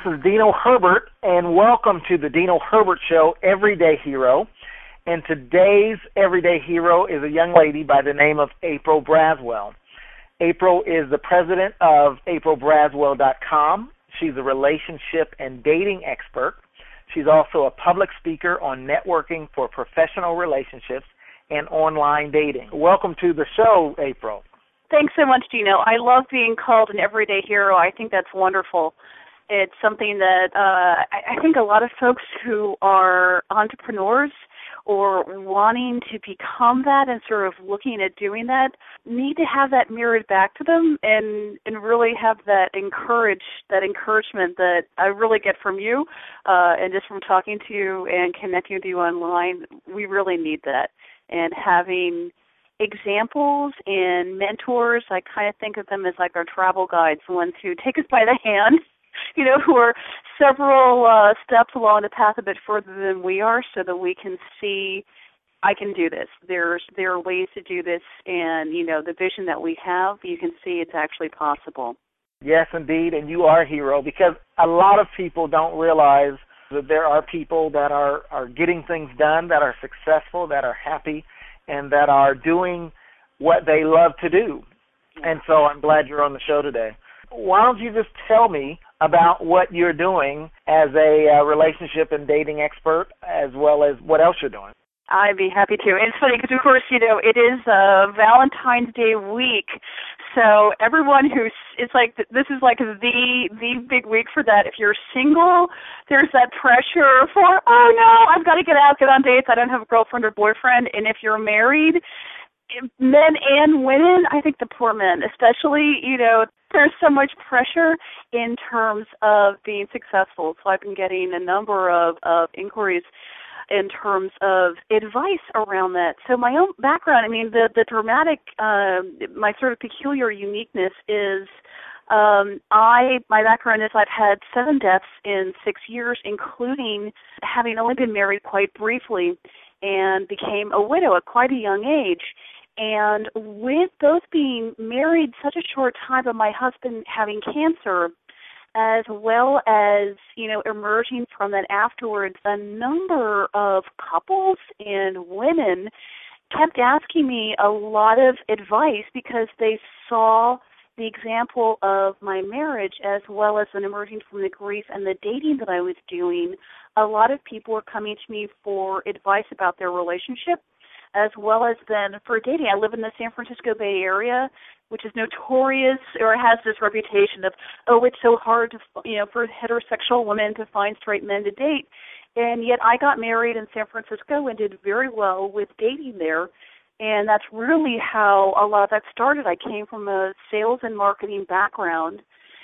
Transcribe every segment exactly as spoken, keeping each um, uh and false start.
is Dino Herbert, and welcome to the Dino Herbert Show, Everyday Hero. And today's Everyday Hero is a young lady by the name of April Braswell. April is the president of April Braswell dot com. She's a relationship and dating expert. She's also a public speaker on networking for professional relationships and online dating. Welcome to the show, April. Thanks so much, Dino. I love being called an everyday hero. I think that's wonderful. It's something that uh, I, I think a lot of folks who are entrepreneurs or wanting to become that and sort of looking at doing that need to have that mirrored back to them and, and really have that encourage that encouragement that I really get from you uh, and just from talking to you and connecting with you online. We really need that. And having examples and mentors, I kind of think of them as like our travel guides, the ones who take us by the hand, you know, who are several uh, steps along the path a bit further than we are so that we can see, I can do this. There's There are ways to do this, and, you know, the vision that we have, you can see it's actually possible. Yes, indeed, and you are a hero because a lot of people don't realize that there are people that are, are getting things done, that are successful, that are happy, and that are doing what they love to do. And so I'm glad you're on the show today. Why don't you just tell me about what you're doing as a uh, relationship and dating expert, as well as what else you're doing? I'd be happy to. It's funny because, of course, you know, it is uh, Valentine's Day week. So everyone who's, it's like, this is like the the big week for that. If you're single, there's that pressure for, oh, no, I've got to get out, get on dates. I don't have a girlfriend or boyfriend. And if you're married, men and women, I think the poor men especially, you know, there's so much pressure in terms of being successful. So I've been getting a number of, of inquiries in terms of advice around that. So my own background, I mean, the, the dramatic, uh, my sort of peculiar uniqueness is um, I, my background is I've had seven deaths in six years, including having only been married quite briefly and became a widow at quite a young age. And with those being married such a short time, but my husband having cancer, as well as, you know, emerging from that afterwards, a number of couples and women kept asking me a lot of advice because they saw the example of my marriage as well as an emerging from the grief and the dating that I was doing. A lot of people were coming to me for advice about their relationship, as well as then for dating. I live in the San Francisco Bay Area, which is notorious or has this reputation of, oh, it's so hard to, you know, for heterosexual women to find straight men to date. And yet I got married in San Francisco and did very well with dating there. And that's really how a lot of that started. I came from a sales and marketing background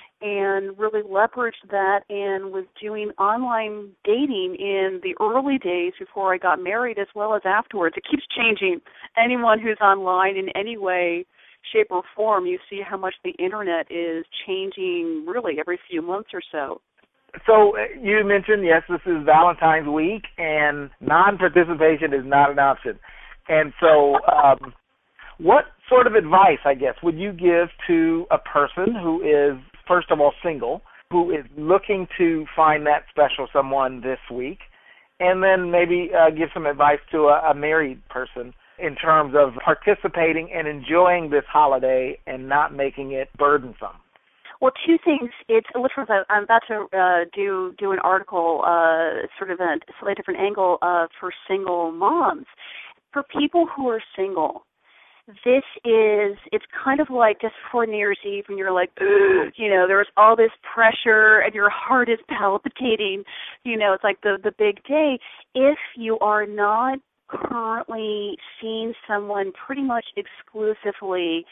and really leveraged that and was doing online dating in the early days before I got married as well as afterwards. It keeps changing. Anyone who's online in any way, shape, or form, you see how much the Internet is changing really every few months or so. So you mentioned, yes, this is Valentine's week, and non-participation is not an option. And so um, what sort of advice, I guess, would you give to a person who is, first of all, single, who is looking to find that special someone this week, and then maybe uh, give some advice to a, a married person in terms of participating and enjoying this holiday and not making it burdensome? Well, two things. It's literally, I'm about to uh, do do an article, uh, sort of a slightly different angle uh, for single moms. For people who are single, this is, it's kind of like just before New Year's Eve when you're like, ugh, you know, there's all this pressure and your heart is palpitating. You know, it's like the, the big day. If you are not currently seeing someone pretty much exclusively,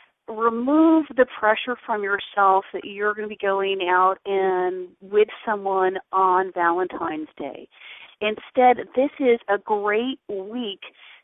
remove the pressure from yourself that you're going to be going out and with someone on Valentine's Day. Instead, this is a great week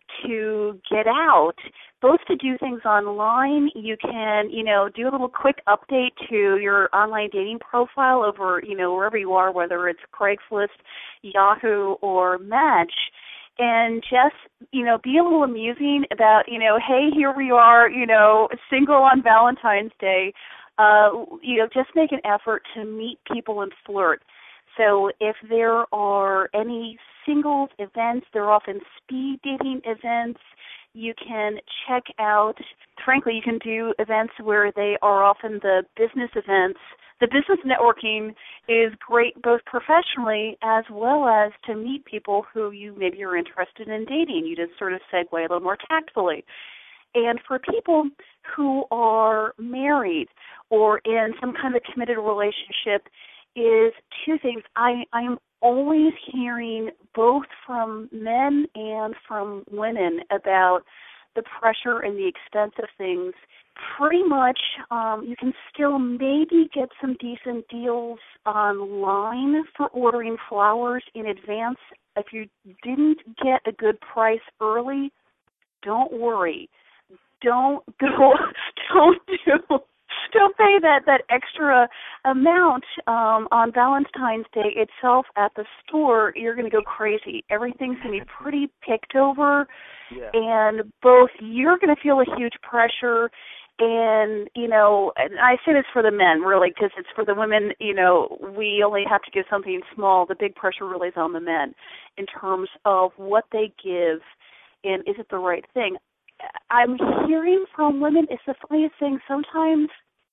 to get out, both to do things online. You can, you know, do a little quick update to your online dating profile over, you know, wherever you are, whether it's Craigslist, Yahoo, or Match, and just, you know, be a little amusing about, you know, hey, here we are, you know, single on Valentine's Day. uh, you know, just make an effort to meet people and flirt. So if there are any singles events, there are often speed dating events. You can check out, frankly, you can do events where they are often the business events. The business networking is great both professionally as well as to meet people who you maybe are interested in dating. You just sort of segue a little more tactfully. And for people who are married or in some kind of committed relationship is two things. I, I'm always hearing both from men and from women about the pressure and the expense of things. Pretty much um, you can still maybe get some decent deals online for ordering flowers in advance. If you didn't get a good price early, don't worry. Don't go, don't do Don't pay that, that extra amount um, on Valentine's Day itself at the store. You're going to go crazy. Everything's going to be pretty picked over, yeah. And both you're going to feel a huge pressure, and, you know, and I say this for the men, really, because it's for the women, you know, we only have to give something small. The big pressure really is on the men in terms of what they give and is it the right thing. I'm hearing from women, it's the funniest thing, sometimes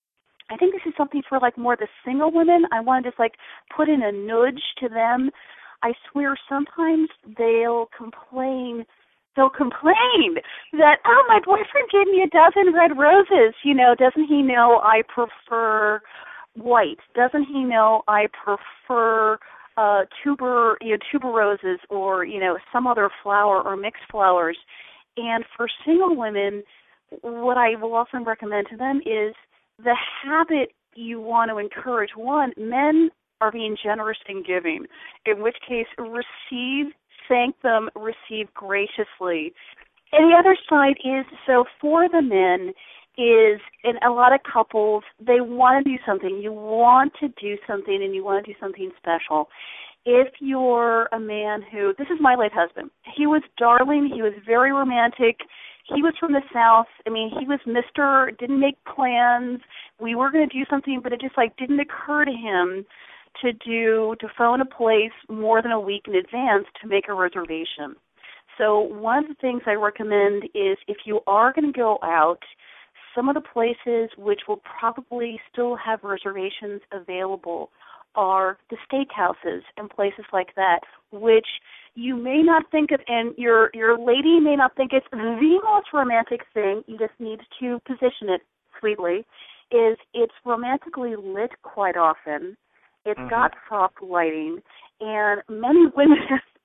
I think this is something for, like, more the single women. I want to just, like, put in a nudge to them. I swear sometimes they'll complain, they'll complain that, oh, my boyfriend gave me a dozen red roses. You know, doesn't he know I prefer white? Doesn't he know I prefer uh, tuber, you know, tuberoses or, you know, some other flower or mixed flowers? And for single women, what I will often recommend to them is the habit you want to encourage. One, men are being generous in giving, in which case receive, thank them, receive graciously. And the other side is, so for the men, is in a lot of couples, they want to do something. You want to do something and you want to do something special. If you're a man who, this is my late husband, he was darling, he was very romantic, he was from the South, I mean, he was Mister, didn't make plans, we were going to do something, but it just like didn't occur to him to do, to phone a place more than a week in advance to make a reservation. So one of the things I recommend is if you are going to go out, some of the places which will probably still have reservations available are the steakhouses and places like that, which you may not think of, and your your lady may not think it's the most romantic thing, you just need to position it sweetly, is it's romantically lit quite often. It's mm-hmm. got soft lighting, and many women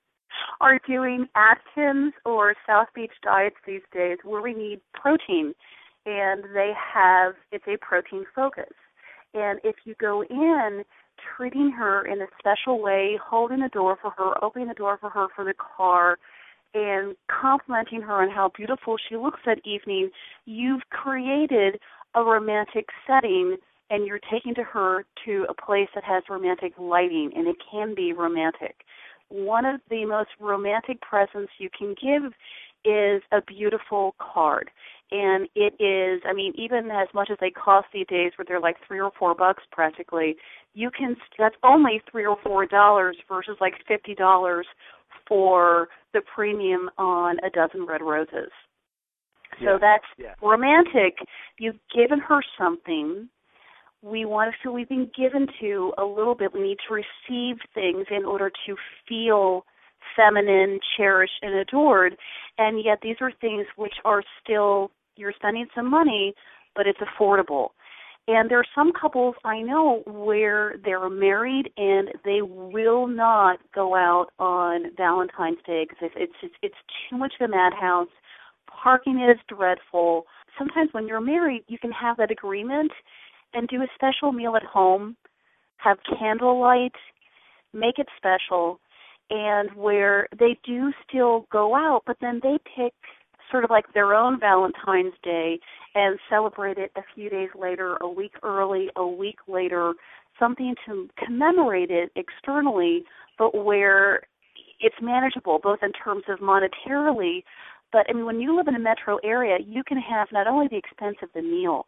are doing Atkins or South Beach diets these days where we need protein, and they have, it's a protein focus. And if you go in treating her in a special way, holding the door for her, opening the door for her for the car, and complimenting her on how beautiful she looks that evening, you've created a romantic setting, and you're taking to her to a place that has romantic lighting, and it can be romantic. One of the most romantic presents you can give is a beautiful card. And it is, I mean, even as much as they cost these days, where they're like three or four bucks practically, you can, that's only three or four dollars versus like fifty dollars for the premium on a dozen red roses. So yeah. that's yeah. romantic. You've given her something. We want to feel we've been given to a little bit. We need to receive things in order to feel feminine, cherished, and adored. And yet these are things which are still, you're spending some money, but it's affordable. And there are some couples I know where they're married and they will not go out on Valentine's Day because it's, it's, it's too much of a madhouse. Parking is dreadful. Sometimes when you're married, you can have that agreement and do a special meal at home, have candlelight, make it special, and where they do still go out, but then they pick sort of like their own Valentine's Day and celebrate it a few days later, a week early, a week later, something to commemorate it externally, but where it's manageable, both in terms of monetarily, but I mean, when you live in a metro area, you can have not only the expense of the meal,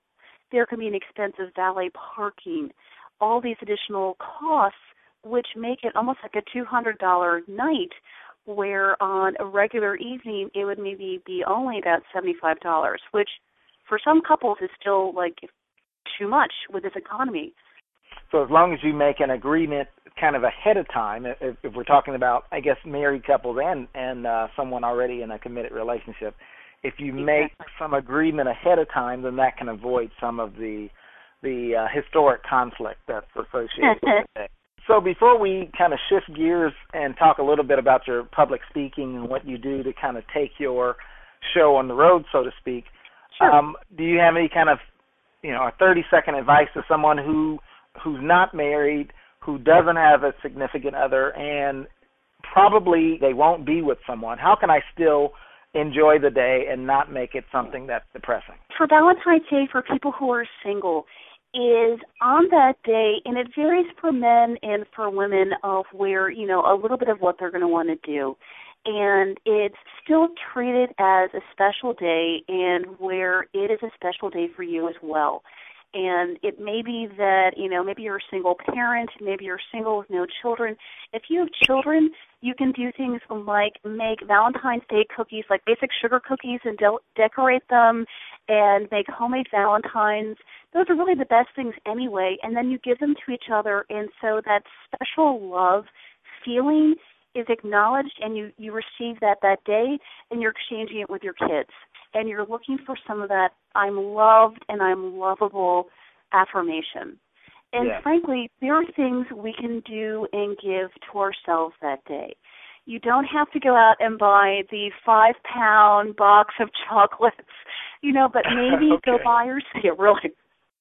there can be an expensive valet parking, all these additional costs, which make it almost like a two hundred dollars night, where on a regular evening it would maybe be only about seventy-five dollars, which for some couples is still like too much with this economy. So as long as you make an agreement kind of ahead of time, if, if we're talking about, I guess, married couples and, and uh, someone already in a committed relationship, if you Exactly. make some agreement ahead of time, then that can avoid some of the the uh, historic conflict that's associated with it. So before we kind of shift gears and talk a little bit about your public speaking and what you do to kind of take your show on the road, so to speak, sure. um, do you have any kind of, you know, a thirty-second advice to someone who who's not married, who doesn't have a significant other, and probably they won't be with someone? How can I still enjoy the day and not make it something that's depressing? For Valentine's Day, for people who are single, is on that day, and it varies for men and for women of where, you know, a little bit of what they're going to want to do. And it's still treated as a special day, and where it is a special day for you as well. And it may be that, you know, maybe you're a single parent, maybe you're single with no children. If you have children, you can do things like make Valentine's Day cookies, like basic sugar cookies, and de- decorate them and make homemade Valentines. Those are really the best things anyway, and then you give them to each other, and so that special love feeling is acknowledged, and you, you receive that that day, and you're exchanging it with your kids. And you're looking for some of that I'm loved and I'm lovable affirmation. And yeah. frankly, there are things we can do and give to ourselves that day. You don't have to go out and buy the five-pound box of chocolates, you know, but maybe okay. go buy yourself, yeah, really.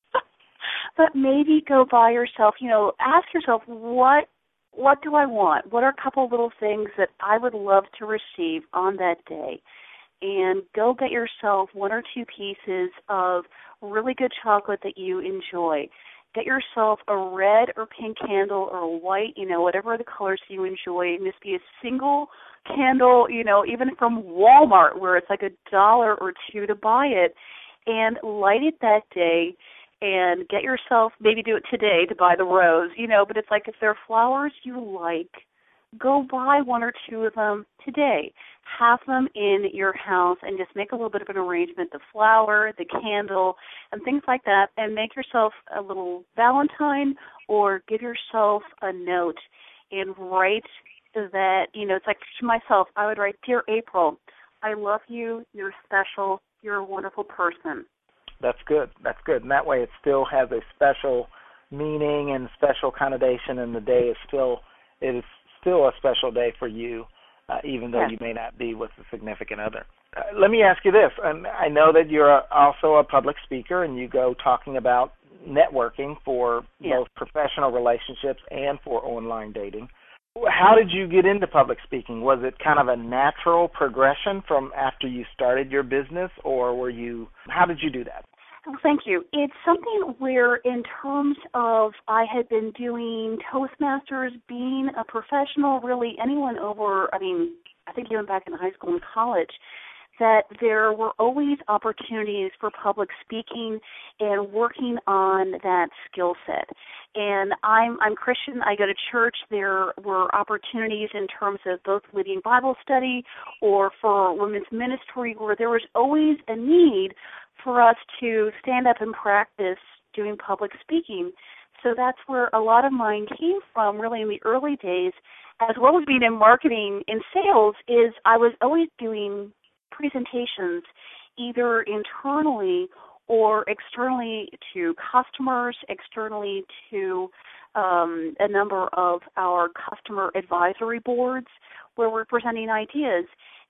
But maybe go buy yourself, you know, ask yourself, what what do I want? What are a couple little things that I would love to receive on that day? And go get yourself one or two pieces of really good chocolate that you enjoy. Get yourself a red or pink candle or a white, you know, whatever the colors you enjoy. It must be a single candle, you know, even from Walmart where it's like a dollar or two to buy it, and light it that day. And get yourself, maybe do it today to buy the rose, you know, but it's like if there are flowers you like, go buy one or two of them today. Have them in your house and just make a little bit of an arrangement, the flower, the candle, and things like that, and make yourself a little Valentine or give yourself a note and write that, you know, it's like to myself, I would write, Dear April, I love you, you're special, you're a wonderful person. That's good. That's good. And that way it still has a special meaning and special connotation, and the day is still, it is still a special day for you, uh, even though yes. you may not be with a significant other. Uh, let me ask you this. And I know that you're a, also a public speaker, and you go talking about networking for yes. both professional relationships and for online dating. How did you get into public speaking? Was it kind of a natural progression from after you started your business, or were you, how did you do that? Well, thank you. It's something where in terms of I had been doing Toastmasters, being a professional, really anyone over, I mean, I think even back in high school and college, that there were always opportunities for public speaking and working on that skill set. And I'm I'm Christian. I go to church. There were opportunities in terms of both leading Bible study or for women's ministry where there was always a need for us to stand up and practice doing public speaking. So that's where a lot of mine came from really in the early days, as well as being in marketing and sales, is I was always doing presentations either internally or externally to customers, externally to um, a number of our customer advisory boards where we're presenting ideas.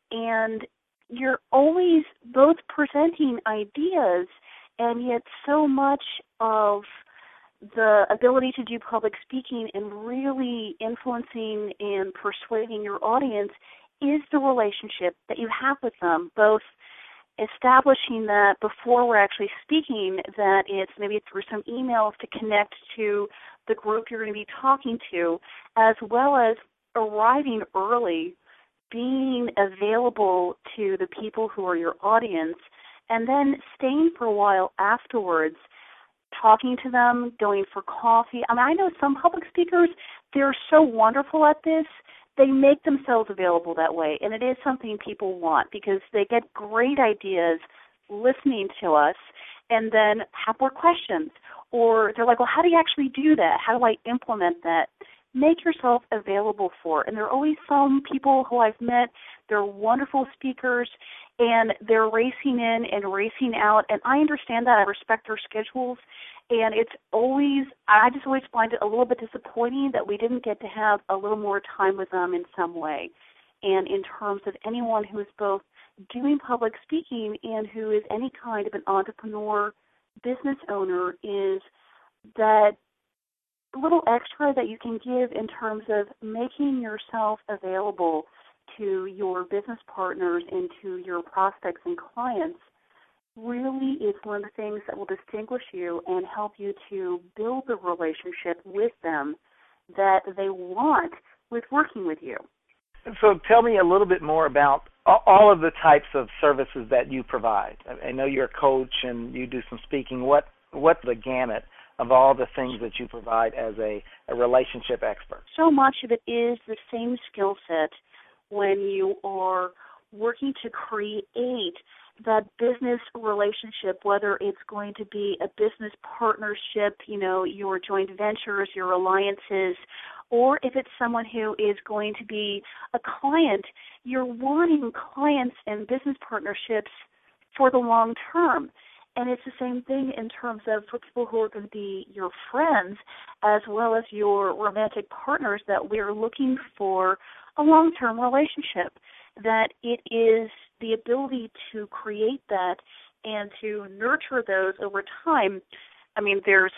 And you're always both presenting ideas, and yet so much of the ability to do public speaking and really influencing and persuading your audience is the relationship that you have with them, both establishing that before we're actually speaking, that it's maybe through some emails to connect to the group you're going to be talking to, as well as arriving early, being available to the people who are your audience, and then staying for a while afterwards. talking to them, going for coffee. I mean, I know some public speakers, they're so wonderful at this, they make themselves available that way, and it is something people want because they get great ideas listening to us and then have more questions. Or they're like, well, how do you actually do that? How do I implement that? Make yourself available for. And there are always some people who I've met, they're wonderful speakers, and they're racing in and racing out. And I understand that. I respect their schedules. And it's always, I just always find it a little bit disappointing that we didn't get to have a little more time with them in some way. And in terms of anyone who is both doing public speaking and who is any kind of an entrepreneur, business owner, is that little extra that you can give in terms of making yourself available to your business partners and to your prospects and clients really is one of the things that will distinguish you and help you to build the relationship with them that they want with working with you. So tell me a little bit more about all of the types of services that you provide. I know you're a coach and you do some speaking. What what's the gamut of all the things that you provide as a, a relationship expert? So much of it is the same skill set when you are working to create that business relationship, whether it's going to be a business partnership, you know, your joint ventures, your alliances, or if it's someone who is going to be a client, you're wanting clients and business partnerships for the long term. And it's the same thing in terms of for people who are going to be your friends as well as your romantic partners, that we're looking for a long-term relationship, that it is the ability to create that and to nurture those over time. I mean, there's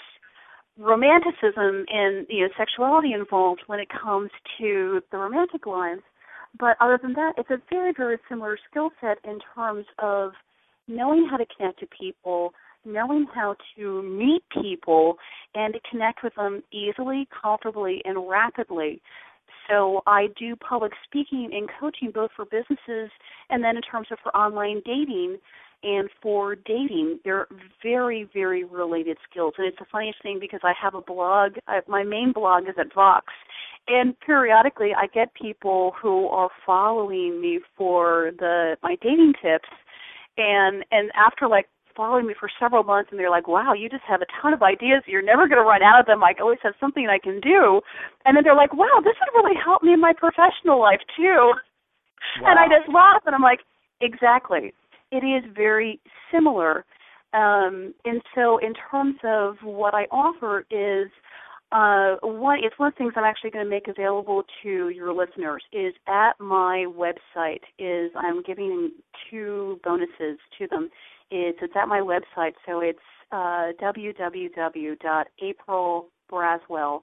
romanticism and, you know, sexuality involved when it comes to the romantic lines, but other than that, it's a very, very similar skill set in terms of knowing how to connect to people, knowing how to meet people, and to connect with them easily, comfortably, and rapidly. So I do public speaking and coaching both for businesses and then in terms of for online dating and for dating. They're very, very related skills. And it's the funniest thing because I have a blog. I, my main blog is at Vox. And periodically I get people who are following me for the my dating tips. And and after like following me for several months, and they're like, wow, you just have a ton of ideas. You're never going to run out of them. I always have something I can do. And then they're like, wow, this would really help me in my professional life too. Wow. And I just laugh, and I'm like, exactly. It is very similar. Um, and so in terms of what I offer is, uh, one, it's one of the things I'm actually going to make available to your listeners is at my website is I'm giving two bonuses to them. It's, it's at my website, so it's uh, w w w dot april braswell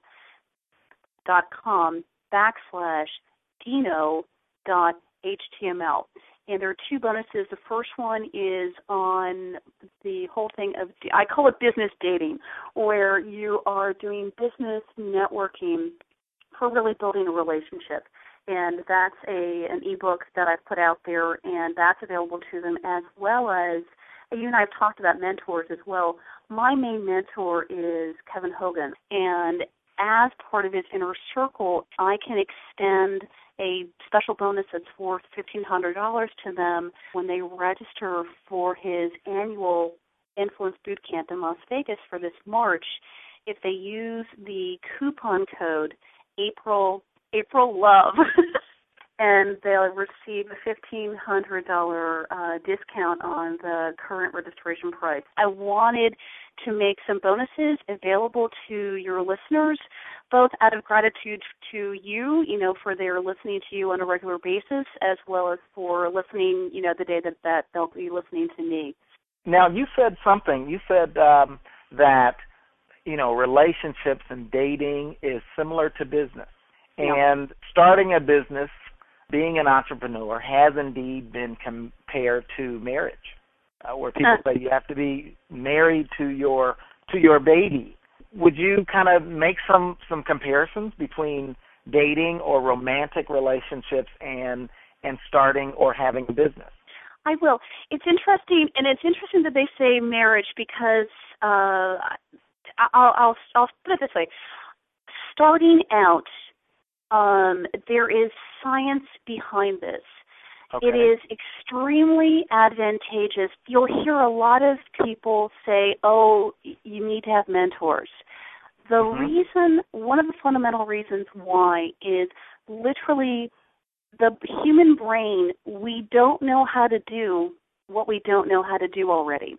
dot com backslash dino dot h t m l. And there are two bonuses. The first one is on the whole thing of, I call it business dating, where you are doing business networking for really building a relationship. And that's a an ebook that I've put out there, and that's available to them, as well as, you and I have talked about mentors as well. My main mentor is Kevin Hogan, and as part of his inner circle, I can extend a special bonus that's worth fifteen hundred dollars to them when they register for his annual Influence Boot Camp in Las Vegas for this March. If they use the coupon code April April Love, and they'll receive a fifteen hundred dollars uh, discount on the current registration price. I wanted to make some bonuses available to your listeners, both out of gratitude to you, you know, for their listening to you on a regular basis, as well as for listening, you know, the day that, that they'll be listening to me. Now, you said something. You said um, that, you know, relationships and dating is similar to business. Yeah. And starting a business, being an entrepreneur, has indeed been compared to marriage, uh, where people say you have to be married to your to your baby. Would you kind of make some, some comparisons between dating or romantic relationships and and starting or having a business? I will. It's interesting, and it's interesting that they say marriage because uh, I'll, I'll, I'll put it this way. Starting out, um, there is science behind this. Okay. It is extremely advantageous. You'll hear a lot of people say, oh, you need to have mentors. The mm-hmm. reason, one of the fundamental reasons why is literally the human brain, we don't know how to do what we don't know how to do already.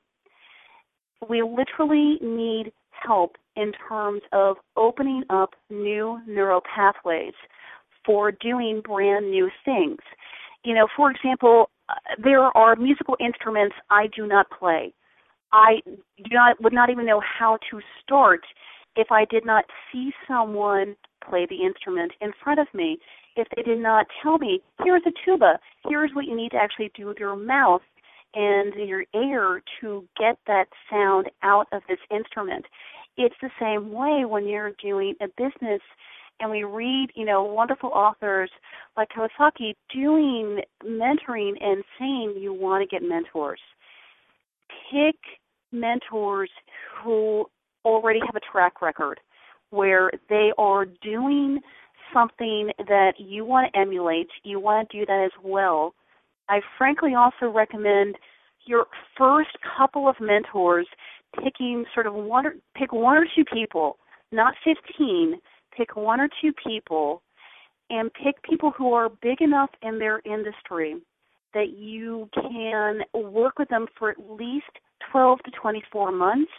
We literally need help in terms of opening up new neural pathways for doing brand new things. You know, for example, uh, there are musical instruments I do not play. I do not would not even know how to start if I did not see someone play the instrument in front of me. If they did not tell me, here's a tuba, here's what you need to actually do with your mouth and your air to get that sound out of this instrument. It's the same way when you're doing a business and we read, you know, wonderful authors like Kawasaki doing mentoring and saying you want to get mentors. Pick mentors who already have a track record where they are doing something that you want to emulate, you want to do that as well. I frankly also recommend your first couple of mentors picking sort of one or, pick one or two people, not fifteen, pick one or two people and pick people who are big enough in their industry that you can work with them for at least twelve to twenty-four months.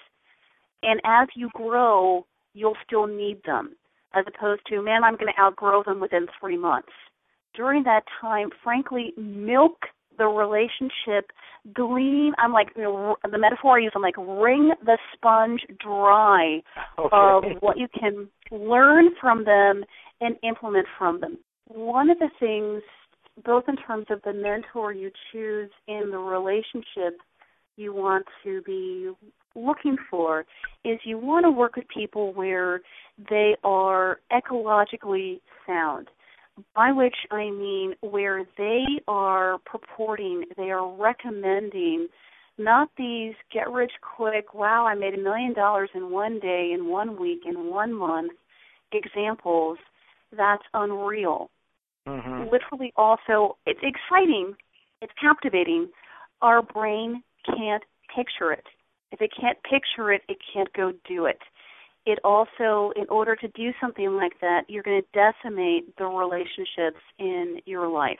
And as you grow, you'll still need them, as opposed to, man, I'm going to outgrow them within three months. During that time, frankly, milk the relationship, glean, I'm like, you know, the metaphor I use, I'm like, wring the sponge dry okay. of what you can learn from them and implement from them. One of the things, both in terms of the mentor you choose and the relationship you want to be looking for, is you want to work with people where they are ecologically sound, by which I mean where they are purporting, they are recommending not these get-rich-quick, wow, I made a million dollars in one day, in one week, in one month examples. That's unreal. Mm-hmm. Literally also, it's exciting, it's captivating. Our brain can't picture it. If it can't picture it, it can't go do it. It also, in order to do something like that, you're going to decimate the relationships in your life.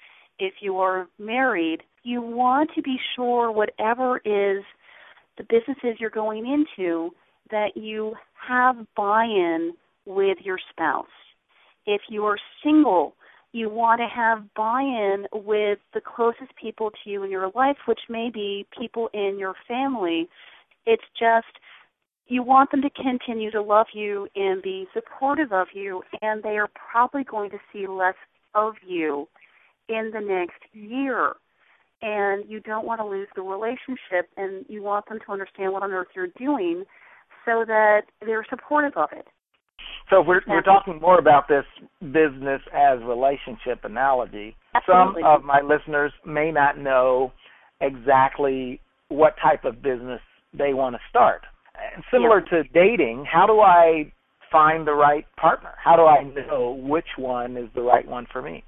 If you are married, you want to be sure whatever is the businesses you're going into, that you have buy-in with your spouse. If you are single, you want to have buy-in with the closest people to you in your life, which may be people in your family. It's just you want them to continue to love you and be supportive of you, and they are probably going to see less of you in the next year. And you don't want to lose the relationship, and you want them to understand what on earth you're doing so that they're supportive of it. So if we're, we're talking more about this business as relationship analogy. Absolutely. Some of my listeners may not know exactly what type of business they want to start. Similar yeah. to dating, how do I find the right partner? How do I know which one is the right one for me?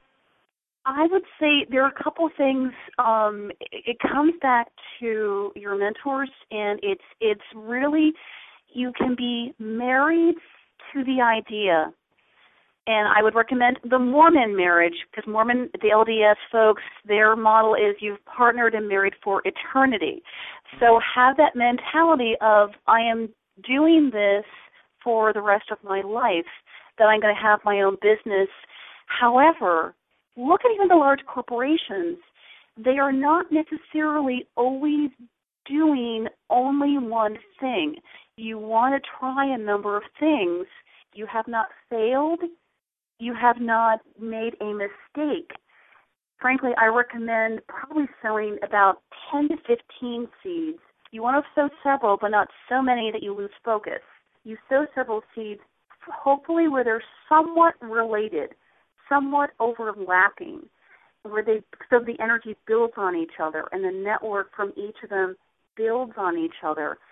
I would say there are a couple things. Um, it comes back to your mentors, and it's it's really, you can be married to the idea. And I would recommend the Mormon marriage, because Mormon, the L D S folks, their model is you've partnered and married for eternity. So have that mentality of, I am doing this for the rest of my life, that I'm going to have my own business. However, look at even the large corporations. They are not necessarily always doing only one thing. You want to try a number of things. You have not failed. You have not made a mistake. Frankly, I recommend probably sowing about ten to fifteen seeds. You want to sow several, but not so many that you lose focus. You sow several seeds, hopefully where they're somewhat related, somewhat overlapping, where they so the energy builds on each other and the network from each of them builds on each other.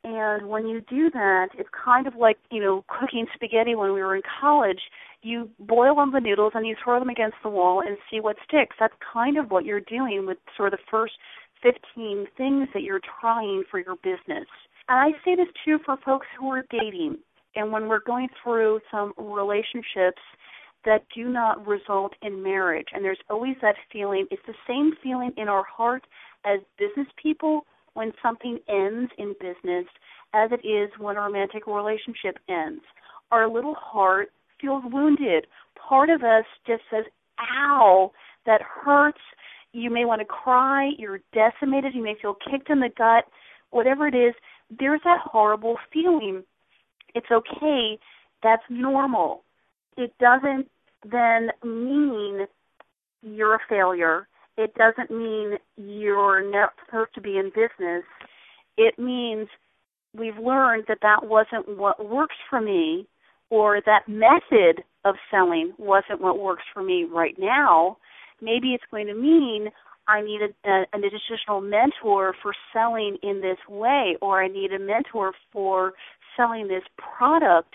And when you do that, it's kind of like, you know, cooking spaghetti when we were in college. You boil on the noodles and you throw them against the wall and see what sticks. That's kind of what you're doing with sort of the first fifteen things that you're trying for your business. And I say this, too, for folks who are dating. And when we're going through some relationships that do not result in marriage, and there's always that feeling, it's the same feeling in our heart as business people when something ends in business as it is when a romantic relationship ends. Our little heart feels wounded. Part of us just says, ow, that hurts. You may want to cry. You're decimated. You may feel kicked in the gut. Whatever it is, there's that horrible feeling. It's okay. That's normal. It doesn't then mean you're a failure. It doesn't mean you're not supposed to be in business. It means we've learned that that wasn't what works for me, or that method of selling wasn't what works for me right now. Maybe it's going to mean I need a, a, an additional mentor for selling in this way, or I need a mentor for selling this product,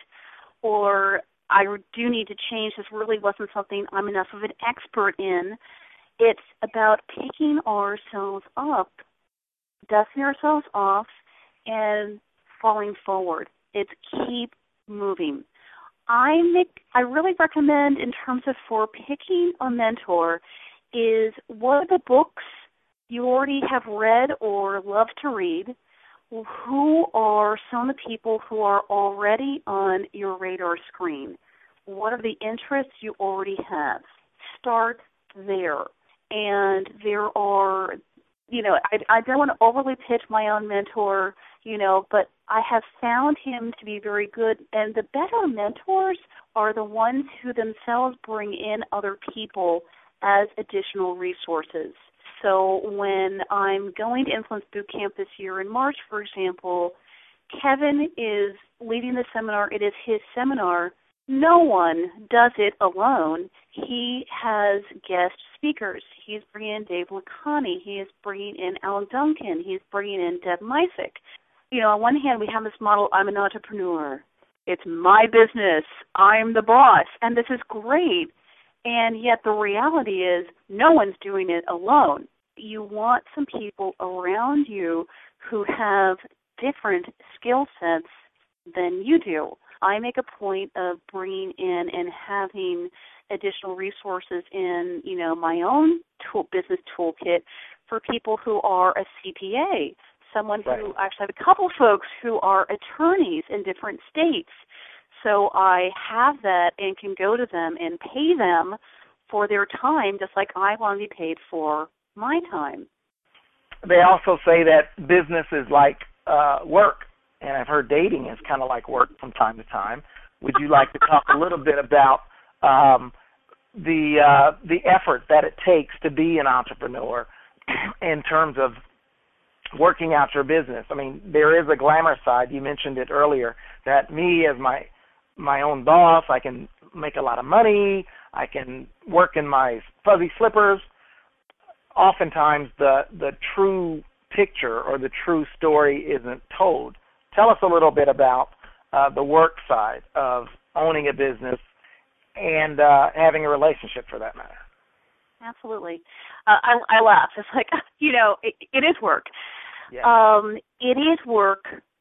or I do need to change. This really wasn't something I'm enough of an expert in. It's about picking ourselves up, dusting ourselves off, and falling forward. It's keep moving. I make. I really recommend, in terms of for picking a mentor, is what are the books you already have read or love to read? Who are some of the people who are already on your radar screen? What are the interests you already have? Start there. And there are, you know, I, I don't want to overly pitch my own mentor, you know, but I have found him to be very good. And the better mentors are the ones who themselves bring in other people as additional resources. So when I'm going to Influence Boot Camp this year in March, for example, Kevin is leading the seminar. It is his seminar. No one does it alone. He has guest speakers. He's bringing in Dave Lacani. He is bringing in Alan Duncan. He's bringing in Deb Misick. You know, on one hand, we have this model, I'm an entrepreneur. It's my business. I'm the boss. And this is great. And yet the reality is no one's doing it alone. You want some people around you who have different skill sets than you do. I make a point of bringing in and having additional resources in, you know, my own tool, business toolkit for people who are a C P A, someone right. who actually have a couple folks who are attorneys in different states. So I have that and can go to them and pay them for their time, just like I want to be paid for my time. They also say that business is like uh, work. And I've heard dating is kind of like work from time to time. Would you like to talk a little bit about um, the uh, the effort that it takes to be an entrepreneur in terms of working out your business? I mean, there is a glamour side. You mentioned it earlier, that me as my my own boss, I can make a lot of money. I can work in my fuzzy slippers. Oftentimes, the the true picture or the true story isn't told. Tell us a little bit about uh, the work side of owning a business and uh, having a relationship, for that matter. Absolutely. Uh, I, I laugh. It's like, you know, it, it is work. Yeah. Um, it is work,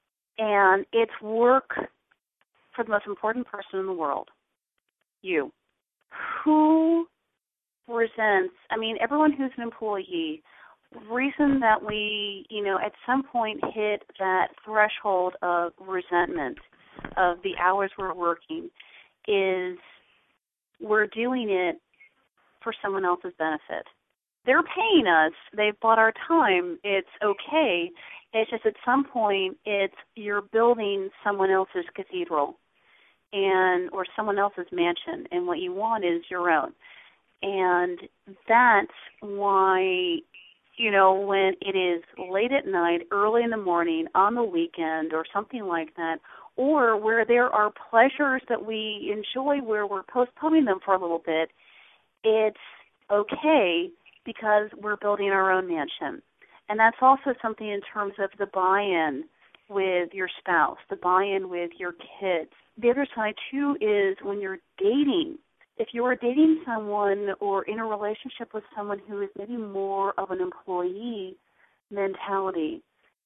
and it's work for the most important person in the world, you. Who resents, I mean, everyone who's an employee, reason that we, you know, at some point hit that threshold of resentment of the hours we're working is we're doing it for someone else's benefit. They're paying us. They've bought our time. It's okay. It's just at some point it's you're building someone else's cathedral and or someone else's mansion, and what you want is your own. And that's why, you know, when it is late at night, early in the morning, on the weekend, or something like that, or where there are pleasures that we enjoy where we're postponing them for a little bit, it's okay because we're building our own mansion. And that's also something in terms of the buy-in with your spouse, the buy-in with your kids. The other side, too, is when you're dating. If you're dating someone or in a relationship with someone who is maybe more of an employee mentality,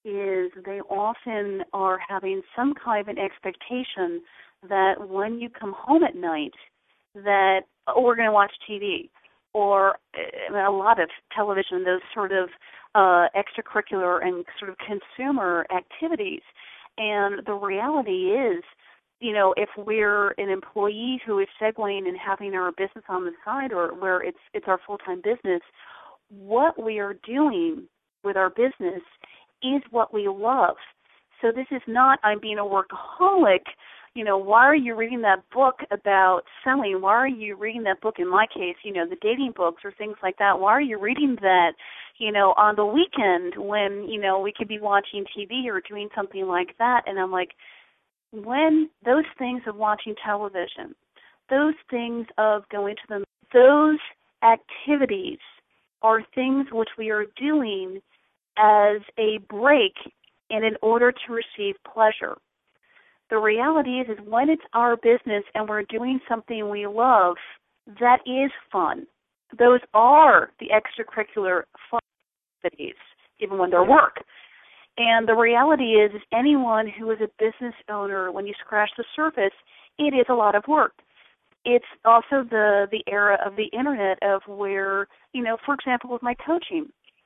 is they often are having some kind of an expectation that when you come home at night that, oh, we're going to watch T V, or a lot of television, those sort of uh, extracurricular and sort of consumer activities. And the reality is, you know, if we're an employee who is segueing and having our business on the side, or where it's it's our full-time business, what we are doing with our business is what we love. So this is not, I'm being a workaholic. You know, why are you reading that book about selling? Why are you reading that book, in my case, you know, the dating books or things like that? Why are you reading that, you know, on the weekend when, you know, we could be watching T V or doing something like that? And I'm like, when those things of watching television, those things of going to the, those activities are things which we are doing as a break and in order to receive pleasure. The reality is, is when it's our business and we're doing something we love, that is fun. Those are the extracurricular fun activities, even when they're work. And the reality is, is anyone who is a business owner, when you scratch the surface, it is a lot of work. It's also the, the era of the Internet of where, you know, for example, with my coaching,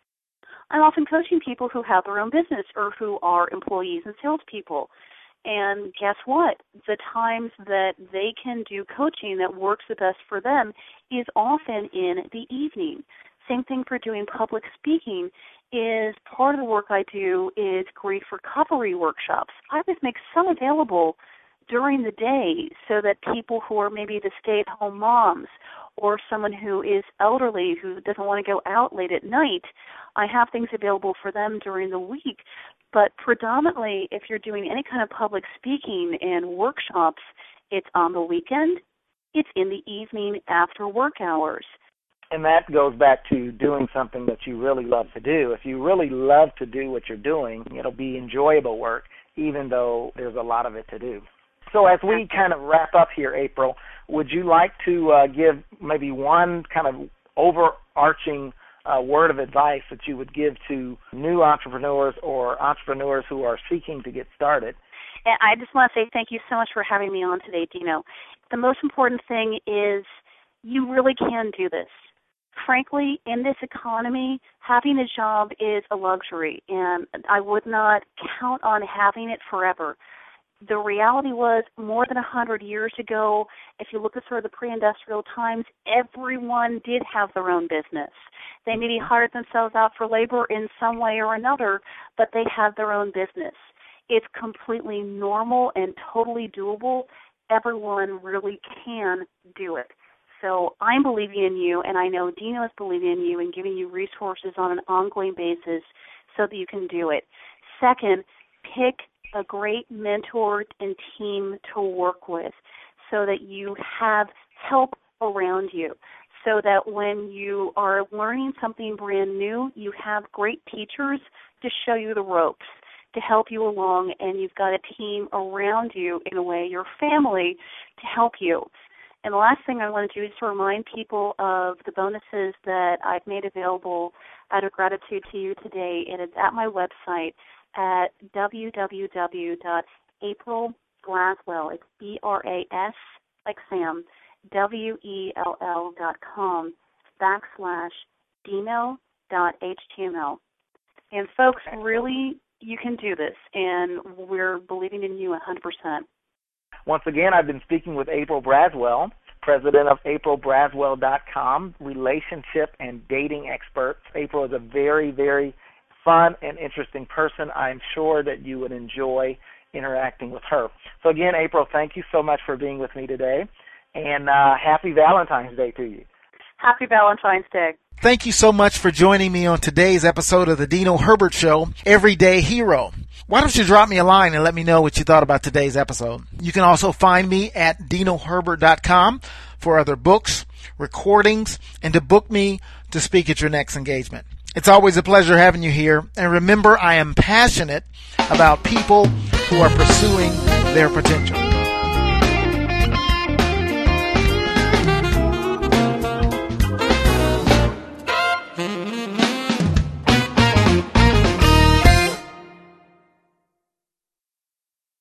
I'm often coaching people who have their own business or who are employees and salespeople. And guess what? The times that they can do coaching that works the best for them is often in the evening. Same thing for doing public speaking. Is part of the work I do is grief recovery workshops. I always make some available during the day so that people who are maybe the stay-at-home moms or someone who is elderly who doesn't want to go out late at night, I have things available for them during the week. But predominantly, if you're doing any kind of public speaking and workshops, it's on the weekend, it's in the evening after work hours. And that goes back to doing something that you really love to do. If you really love to do what you're doing, it'll be enjoyable work, even though there's a lot of it to do. So as we kind of wrap up here, April, would you like to uh, give maybe one kind of overarching uh, word of advice that you would give to new entrepreneurs or entrepreneurs who are seeking to get started? And I just want to say thank you so much for having me on today, Dino. The most important thing is you really can do this. Frankly, in this economy, having a job is a luxury, and I would not count on having it forever. The reality was, more than one hundred years ago, if you look at sort of the pre-industrial times, everyone did have their own business. They maybe hired themselves out for labor in some way or another, but they had their own business. It's completely normal and totally doable. Everyone really can do it. So I'm believing in you, and I know Dino is believing in you and giving you resources on an ongoing basis so that you can do it. Second, pick a great mentor and team to work with so that you have help around you, so that when you are learning something brand new, you have great teachers to show you the ropes, to help you along, and you've got a team around you, in a way, your family, to help you. And the last thing I want to do is to remind people of the bonuses that I've made available out of gratitude to you today. And it's at my website at w w w dot april braswell, it's B R A S, like Sam, W E L L dot com, backslash Dino dot H T M L. And folks, really, you can do this, and we're believing in you one hundred percent. Once again, I've been speaking with April Braswell, president of april braswell dot com, relationship and dating expert. April is a very, very fun and interesting person. I'm sure that you would enjoy interacting with her. So again, April, thank you so much for being with me today, and uh, happy Valentine's Day to you. Happy Valentine's Day. Thank you so much for joining me on today's episode of the Dino Herbert Show, Everyday Hero. Why don't you drop me a line and let me know what you thought about today's episode. You can also find me at dino herbert dot com for other books, recordings, and to book me to speak at your next engagement. It's always a pleasure having you here. And remember, I am passionate about people who are pursuing their potential.